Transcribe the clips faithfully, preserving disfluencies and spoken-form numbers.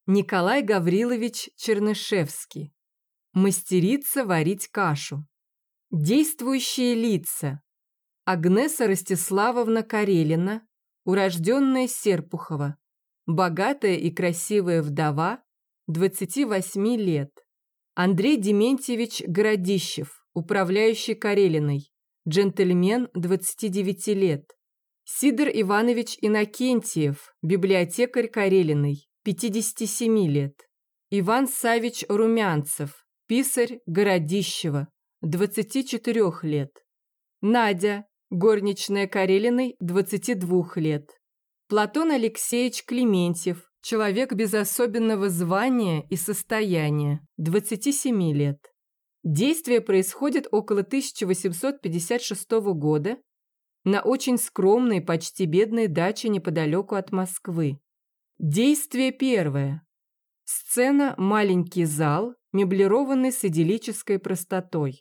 Николай Гаврилович Чернышевский. Мастерица варить кашу. Действующие лица. Агнеса Ростиславовна Карелина, урожденная Серпухова, богатая и красивая вдова, двадцати восьми лет. Андрей Дементьевич Городищев, управляющий Карелиной, джентльмен, двадцати девяти лет. Сидор Иванович Иннокентьев, библиотекарь Карелиной, пятидесяти семи лет. Иван Савич Румянцев, писарь Городищева, двадцати четырёх лет. Надя, горничная Карелиной, двадцати двух лет. Платон Алексеевич Клементьев, человек без особенного звания и состояния, двадцати семи лет. Действие происходит около тысяча восемьсот пятьдесят шестого года на очень скромной, почти бедной даче неподалеку от Москвы. Действие первое. Сцена «Маленький зал», меблированный с идиллической простотой.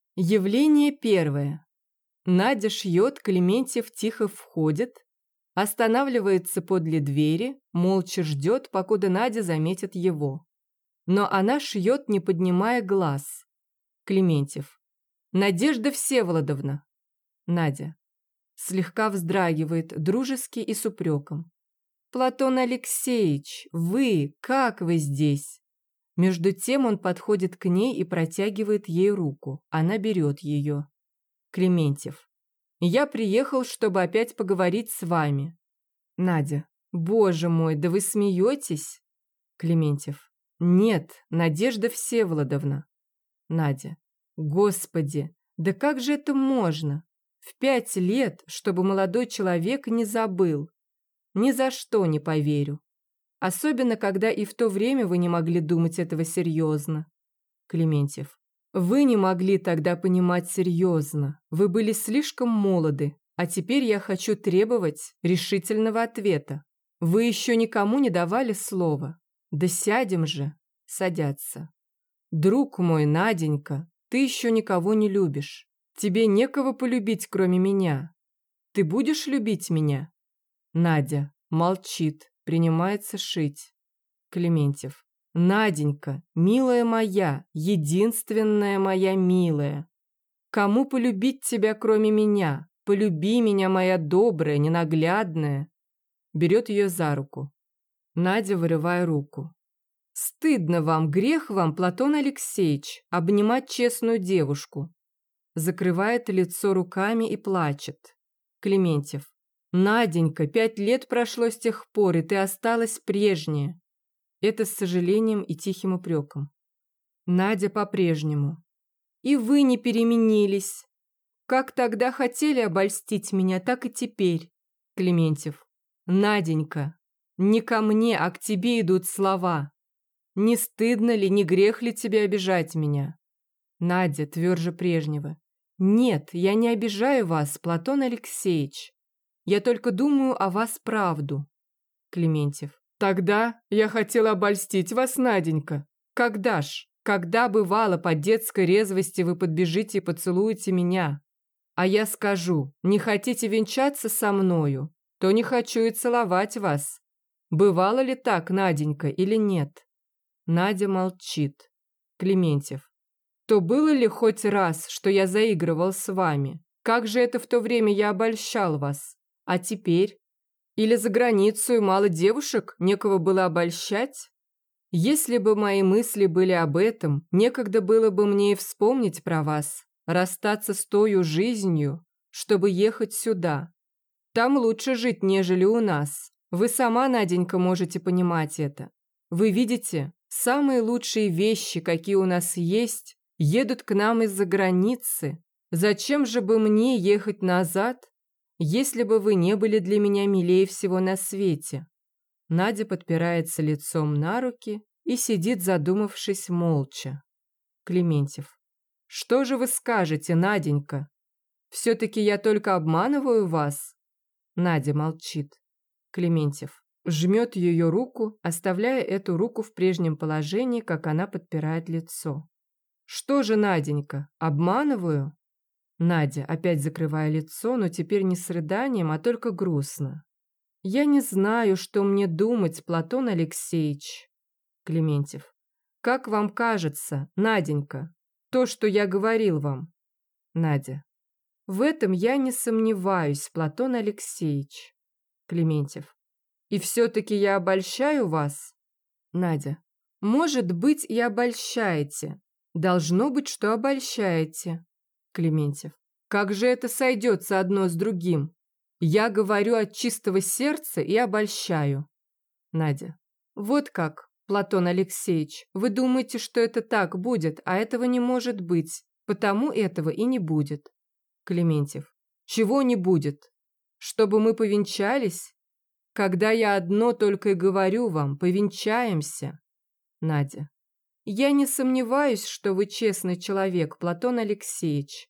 Явление первое. Надя шьет, Клементьев тихо входит, останавливается подле двери, молча ждет, покуда Надя заметит его. Но она шьет, не поднимая глаз. Клементьев. Надежда Всеволодовна. Надя. Слегка вздрагивает, дружески и с упреком. Платон Алексеевич, вы, как вы здесь? Между тем он подходит к ней и протягивает ей руку. Она берет ее. Клементьев. Я приехал, чтобы опять поговорить с вами. Надя. Боже мой, да вы смеетесь? Клементьев. Нет, Надежда Всеволодовна. Надя. Господи, да как же это можно? В пять лет, чтобы молодой человек не забыл. Ни за что не поверю. Особенно, когда и в то время вы не могли думать этого серьезно. Клементьев. Вы не могли тогда понимать серьезно. Вы были слишком молоды, а теперь я хочу требовать решительного ответа. Вы еще никому не давали слова. Да сядем же. Садятся. Друг мой, Наденька, ты еще никого не любишь. Тебе некого полюбить, кроме меня. Ты будешь любить меня? Надя молчит, принимается шить. Клементьев. Наденька, милая моя, единственная моя милая. Кому полюбить тебя, кроме меня? Полюби меня, моя добрая, ненаглядная. Берет ее за руку. Надя, вырывая руку. Стыдно вам, грех вам, Платон Алексеевич, обнимать честную девушку. Закрывает лицо руками и плачет. Клементьев. Наденька, пять лет прошло с тех пор, и ты осталась прежняя. Это с сожалением и тихим упреком. Надя по-прежнему. И вы не переменились. Как тогда хотели обольстить меня, так и теперь. Клементьев. Наденька, не ко мне, а к тебе идут слова. Не стыдно ли, не грех ли тебе обижать меня? Надя, тверже прежнего. Нет, я не обижаю вас, Платон Алексеевич. Я только думаю о вас правду. Клементьев. Тогда я хотела обольстить вас, Наденька. Когда ж? Когда бывало по детской резвости вы подбежите и поцелуете меня? А я скажу, не хотите венчаться со мною, то не хочу и целовать вас. Бывало ли так, Наденька, или нет? Надя молчит. Клементьев. То было ли хоть раз, что я заигрывал с вами? Как же это в то время я обольщал вас? А теперь? Или за границу и мало девушек, некого было обольщать? Если бы мои мысли были об этом, некогда было бы мне и вспомнить про вас, расстаться с тою жизнью, чтобы ехать сюда. Там лучше жить, нежели у нас. Вы сама, Наденька, можете понимать это. Вы видите, самые лучшие вещи, какие у нас есть, едут к нам из-за границы. Зачем же бы мне ехать назад, если бы вы не были для меня милее всего на свете? Надя подпирается лицом на руки и сидит, задумавшись, молча. Клементьев. Что же вы скажете, Наденька? Все-таки я только обманываю вас? Надя молчит. Клементьев. Жмет ее руку, оставляя эту руку в прежнем положении, как она подпирает лицо. Что же, Наденька, обманываю? Надя, опять закрывая лицо, но теперь не с рыданием, а только грустно. Я не знаю, что мне думать, Платон Алексеевич. Клементьев. Как вам кажется, Наденька, то, что я говорил вам? Надя. В этом я не сомневаюсь, Платон Алексеевич. Клементьев. И все-таки я обольщаю вас? Надя. Может быть, и обольщаете. Должно быть, что обольщаете. Клементьев. Как же это сойдется одно с другим? Я говорю от чистого сердца и обольщаю. Надя. Вот как, Платон Алексеевич, вы думаете, что это так будет, а этого не может быть, потому этого и не будет. Клементьев. Чего не будет? Чтобы мы повенчались? Когда я одно только и говорю вам, повенчаемся. Надя. Я не сомневаюсь, что вы честный человек, Платон Алексеевич.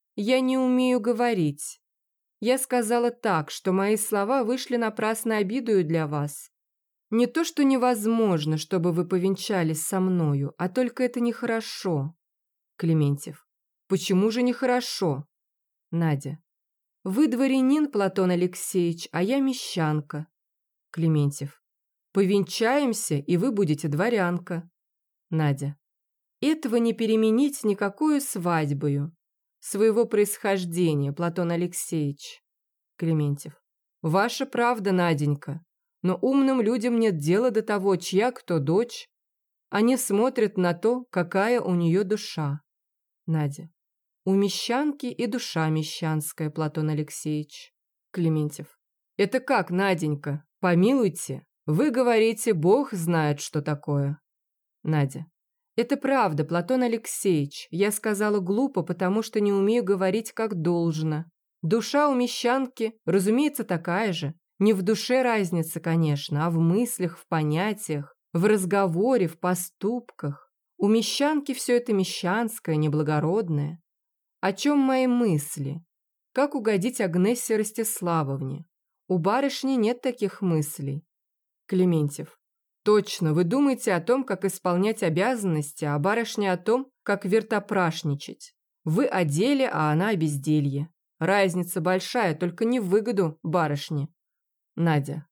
Я не умею говорить. Я сказала так, что мои слова вышли напрасной обидою для вас. Не то, что невозможно, чтобы вы повенчались со мною, а только это нехорошо. Клементьев. Почему же нехорошо? Надя. Вы дворянин, Платон Алексеевич, а я мещанка. Клементьев. Повенчаемся, и вы будете дворянка. Надя. Этого не переменить никакую свадьбою. Своего происхождения, Платон Алексеевич. Клементьев. Ваша правда, Наденька, но умным людям нет дела до того, чья кто дочь. Они смотрят на то, какая у нее душа. Надя. У мещанки и душа мещанская, Платон Алексеевич. Клементьев. Это как, Наденька? Помилуйте. Вы говорите, Бог знает, что такое. Надя. Это правда, Платон Алексеевич. Я сказала глупо, потому что не умею говорить как должно. Душа у мещанки, разумеется, такая же. Не в душе разница, конечно, а в мыслях, в понятиях, в разговоре, в поступках. У мещанки все это мещанское, неблагородное. О чем мои мысли? Как угодить Агнессе Ростиславовне? У барышни нет таких мыслей. Клементьев. Точно, вы думаете о том, как исполнять обязанности, а барышня о том, как вертопрашничать. Вы о деле, а она о безделье. Разница большая, только не в выгоду барышни. Надя.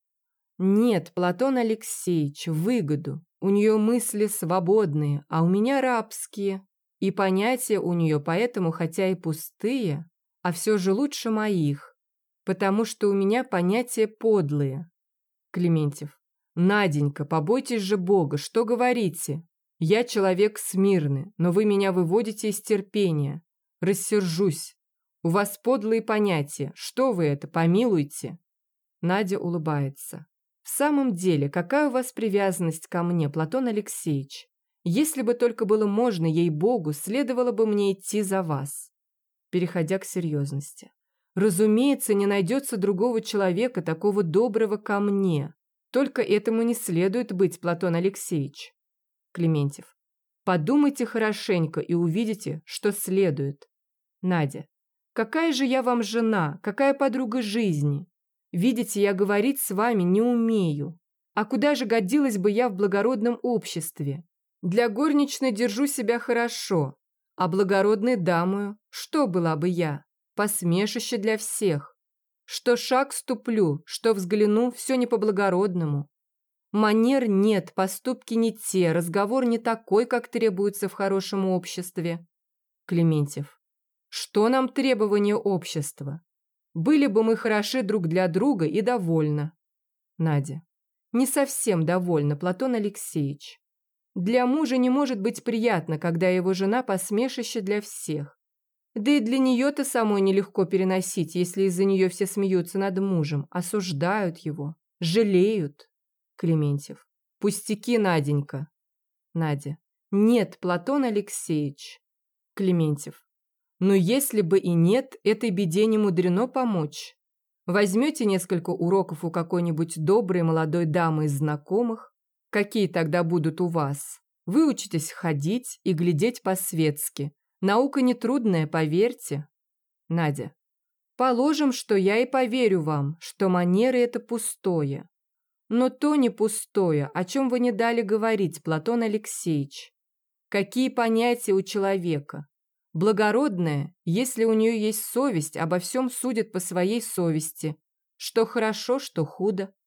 Нет, Платон Алексеевич, в выгоду. У нее мысли свободные, а у меня рабские. И понятия у нее поэтому, хотя и пустые, а все же лучше моих, потому что у меня понятия подлые. Клементьев. Наденька, побойтесь же Бога, что говорите? Я человек смирный, но вы меня выводите из терпения. Рассержусь. У вас подлые понятия. Что вы это, помилуйте? Надя улыбается. В самом деле, какая у вас привязанность ко мне, Платон Алексеевич? Если бы только было можно, ей-богу, следовало бы мне идти за вас. Переходя к серьезности. Разумеется, не найдется другого человека, такого доброго ко мне. Только этому не следует быть, Платон Алексеевич. Клементьев. Подумайте хорошенько и увидите, что следует. Надя. Какая же я вам жена, какая подруга жизни? Видите, я говорить с вами не умею. А куда же годилась бы я в благородном обществе? Для горничной держу себя хорошо, а благородной дамою что была бы я? Посмешище для всех. Что шаг ступлю, что взгляну, все не по-благородному. Манер нет, поступки не те, разговор не такой, как требуется в хорошем обществе. Клементьев. Что нам требования общества? Были бы мы хороши друг для друга и довольны. Надя. Не совсем довольна, Платон Алексеевич. Для мужа не может быть приятно, когда его жена посмешище для всех. Да и для нее-то самой нелегко переносить, если из-за нее все смеются над мужем, осуждают его, жалеют. Клементьев. Пустяки, Наденька. Надя. Нет, Платон Алексеевич. Клементьев. Но если бы и нет, этой беде не мудрено помочь. Возьмете несколько уроков у какой-нибудь доброй молодой дамы из знакомых, какие тогда будут у вас. Выучитесь ходить и глядеть по-светски. Наука нетрудная, поверьте. Надя. Положим, что я и поверю вам, что манеры – это пустое. Но то не пустое, о чем вы не дали говорить, Платон Алексеевич. Какие понятия у человека? Благородная, если у нее есть совесть, обо всем судит по своей совести. Что хорошо, что худо.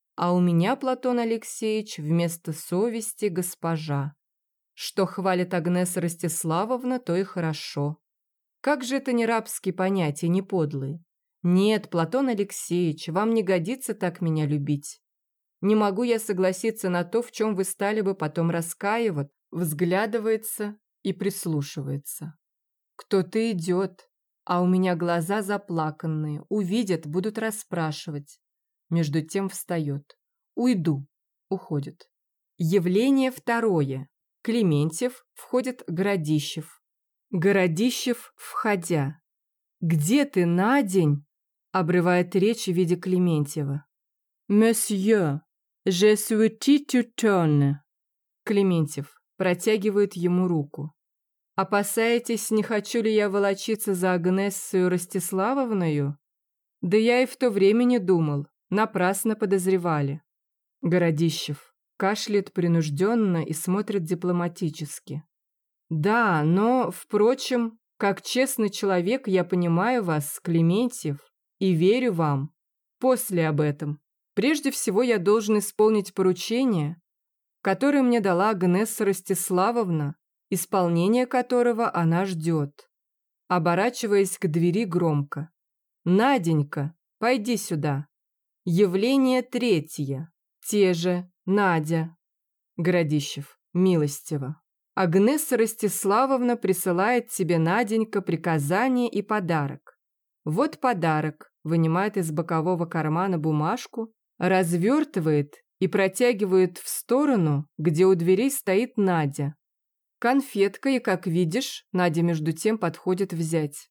А у меня, Платон Алексеевич, вместо совести госпожа. Что хвалит Агнеса Ростиславовна, то и хорошо. Как же это не рабские понятия, не подлые? Нет, Платон Алексеевич, вам не годится так меня любить. Не могу я согласиться на то, в чем вы стали бы потом раскаивать, взглядывается и прислушивается. Кто-то идет, а у меня глаза заплаканные, увидят, будут расспрашивать. Между тем встает. Уйду. Уходит. Явление второе. Клементьев, входит Городищев. Городищев, входя. «Где ты на день?» Обрывает речь в виде Клементьева. «Monsieur, je suis tout. Клементьев протягивает ему руку. «Опасаетесь, не хочу ли я волочиться за Агнессою Ростиславовною? Да я и в то время не думал, напрасно подозревали». Городищев кашляет принужденно и смотрит дипломатически. «Да, но, впрочем, как честный человек я понимаю вас, Клементьев, и верю вам. После об этом. Прежде всего я должен исполнить поручение, которое мне дала Агнесса Ростиславовна, исполнение которого она ждет». Оборачиваясь к двери громко. «Наденька, пойди сюда». Явление третье. Те же, Надя. Городищев, милостиво. Агнесса Ростиславовна присылает тебе, Наденька, приказание и подарок. Вот подарок, вынимает из бокового кармана бумажку, развертывает и протягивает в сторону, где у дверей стоит Надя. Конфетка, и, как видишь, Надя между тем подходит взять.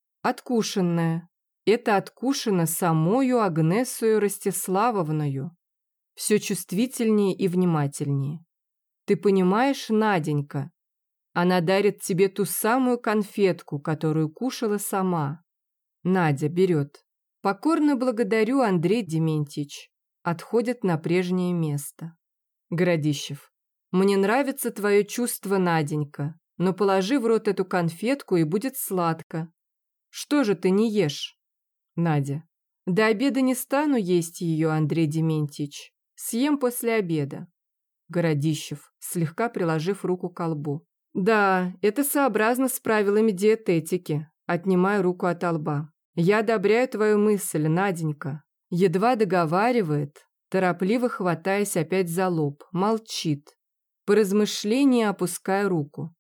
Откушенная. Это откушено самою Агнессою Ростиславовною. Все чувствительнее и внимательнее. Ты понимаешь, Наденька, она дарит тебе ту самую конфетку, которую кушала сама. Надя берет. Покорно благодарю, Андрей Дементьевич. Отходит на прежнее место. Городищев. Мне нравится твое чувство, Наденька, но положи в рот эту конфетку, и будет сладко. Что же ты не ешь? Надя. До обеда не стану есть ее, Андрей Дементьевич. Съем после обеда. Городищев, слегка приложив руку к колбу. Да, это сообразно с правилами диететики. Отнимаю руку от лба. Я одобряю твою мысль, Наденька. Едва договаривает, торопливо хватаясь опять за лоб, молчит. По размышлении опуская руку.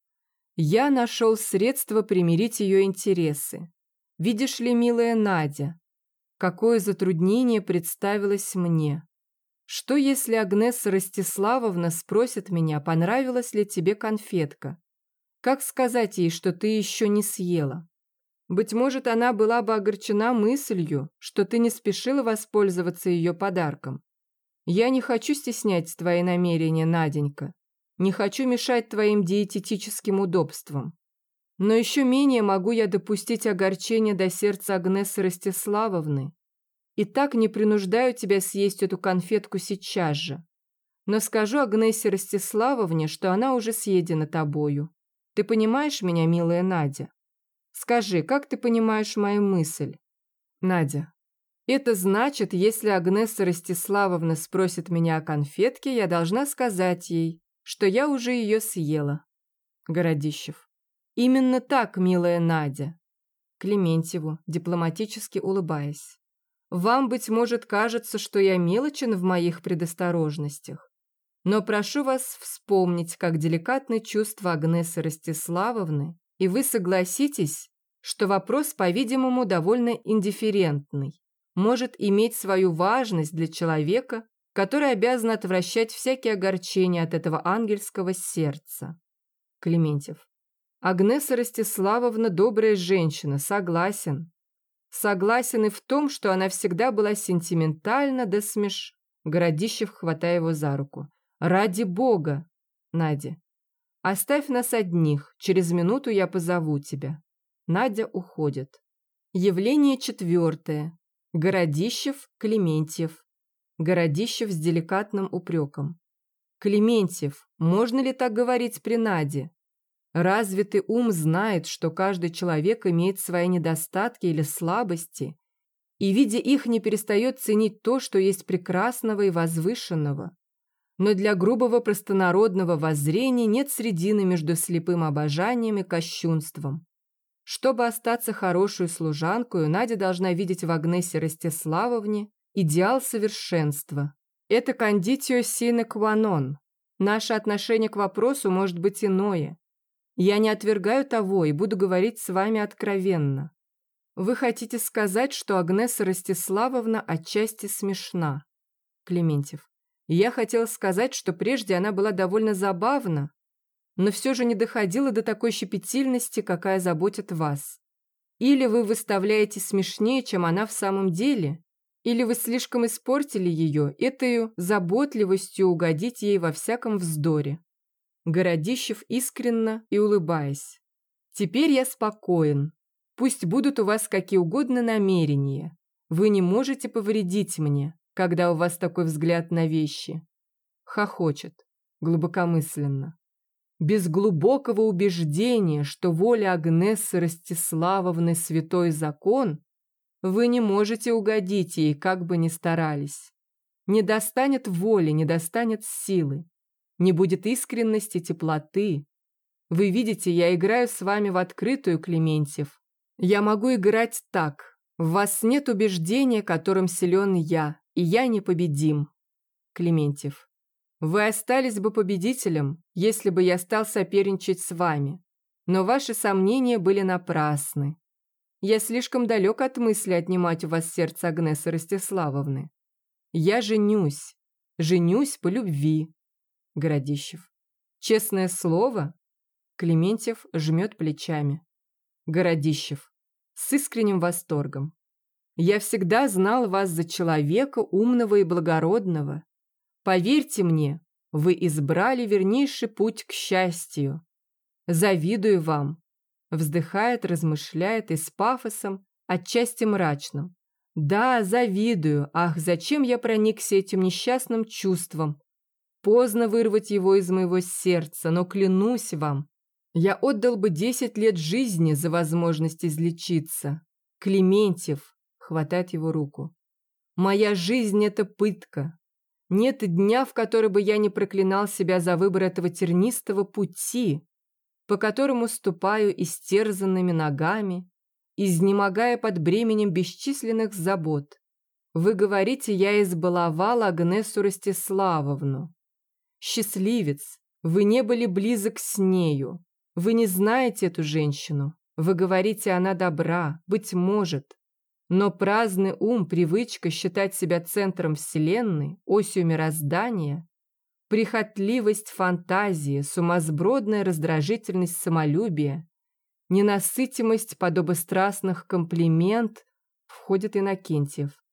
Я нашел средство примирить ее интересы. Видишь ли, милая Надя, какое затруднение представилось мне. Что, если Агнесса Ростиславовна спросит меня, понравилась ли тебе конфетка? Как сказать ей, что ты еще не съела? Быть может, она была бы огорчена мыслью, что ты не спешила воспользоваться ее подарком. Я не хочу стеснять твои намерения, Наденька. Не хочу мешать твоим диететическим удобствам. Но еще менее могу я допустить огорчение до сердца Агнессы Ростиславовны. И так не принуждаю тебя съесть эту конфетку сейчас же. Но скажу Агнессе Ростиславовне, что она уже съедена тобою. Ты понимаешь меня, милая Надя? Скажи, как ты понимаешь мою мысль? Надя. Это значит, если Агнесса Ростиславовна спросит меня о конфетке, я должна сказать ей, что я уже ее съела. Городищев. Именно так, милая Надя. Клементьеву, дипломатически улыбаясь. Вам, быть может, кажется, что я мелочен в моих предосторожностях. Но прошу вас вспомнить, как деликатны чувства Агнессы Ростиславовны, и вы согласитесь, что вопрос, по-видимому, довольно индифферентный, может иметь свою важность для человека, который обязан отвращать всякие огорчения от этого ангельского сердца. Клементьев. Агнесса Ростиславовна добрая женщина, согласен. Согласен и в том, что она всегда была сентиментальна да смеш... Городищев, хватая его за руку. Ради бога, Надя. Оставь нас одних, через минуту я позову тебя. Надя уходит. Явление четвертое. Городищев, Клементьев. Городищев с деликатным упреком. Клементьев, можно ли так говорить при Наде? Развитый ум знает, что каждый человек имеет свои недостатки или слабости, и, видя их, не перестает ценить то, что есть прекрасного и возвышенного. Но для грубого простонародного воззрения нет средины между слепым обожанием и кощунством. Чтобы остаться хорошей служанкою, Надя должна видеть в Агнессе Ростиславовне идеал совершенства. Это кондитио sine qua non. Наше отношение к вопросу может быть иное. Я не отвергаю того и буду говорить с вами откровенно. Вы хотите сказать, что Агнесса Ростиславовна отчасти смешна? Клементьев. Я хотел сказать, что прежде она была довольно забавна, но все же не доходила до такой щепетильности, какая заботит вас. Или вы выставляете смешнее, чем она в самом деле, или вы слишком испортили ее этою заботливостью угодить ей во всяком вздоре. Городищев искренно и улыбаясь. Теперь я спокоен. Пусть будут у вас какие угодно намерения. Вы не можете повредить мне, когда у вас такой взгляд на вещи. Хохочет, глубокомысленно. Без глубокого убеждения, что воля Агнессы Ростиславовны святой закон, вы не можете угодить ей, как бы ни старались. Не достанет воли, не достанет силы, не будет искренности, теплоты. Вы видите, я играю с вами в открытую, Клементьев. Я могу играть так. В вас нет убеждения, которым силен я, и я непобедим. Клементьев. Вы остались бы победителем, если бы я стал соперничать с вами. Но ваши сомнения были напрасны. Я слишком далек от мысли отнимать у вас сердце Агнессы Ростиславовны. Я женюсь. Женюсь по любви. Городищев. Честное слово? Клементьев жмет плечами. Городищев. С искренним восторгом. Я всегда знал вас за человека умного и благородного. Поверьте мне, вы избрали вернейший путь к счастью. Завидую вам. Вздыхает, размышляет и с пафосом, отчасти мрачным. Да, завидую. Ах, зачем я проникся этим несчастным чувством? Поздно вырвать его из моего сердца, но клянусь вам, я отдал бы десять лет жизни за возможность излечиться. Клементьев хватает его руку. Моя жизнь – это пытка. Нет дня, в который бы я не проклинал себя за выбор этого тернистого пути, по которому ступаю истерзанными ногами, изнемогая под бременем бесчисленных забот. Вы говорите, я избаловал Агнессу Ростиславовну. Счастливец, вы не были близок с нею. Вы не знаете эту женщину. Вы говорите, она добра, быть может. Но праздный ум, привычка считать себя центром вселенной, осью мироздания, прихотливость фантазии, сумасбродная раздражительность самолюбия, ненасытимость подобострастных комплимент, входит Иннокентьев.